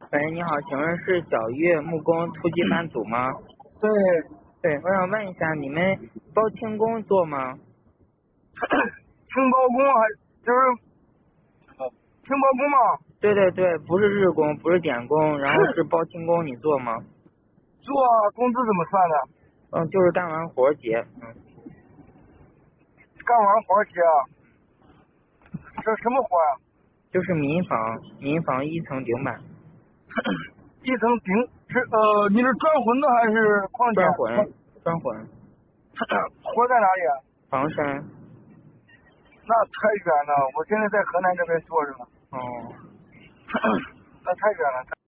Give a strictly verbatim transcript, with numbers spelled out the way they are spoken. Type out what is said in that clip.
喂，你好，请问是小玉木工突击班组吗？ 对， 对，我想问一下，你们包轻工做吗？ 轻包工还就是轻包工吗？ 对对对，不是日工，不是点工，然后是包轻工，你做吗？ 做工资怎么算的？ 嗯，就是干完活结，嗯， 干完活结啊？这什么活啊？ 就是民房，民房一层顶板， 一层顶是呃，你是砖混的还是矿建？ 砖混，砖混， 活在哪里啊？ 房山， 那太远了，我现在在河南这边做着呢。 哦。 那太远了。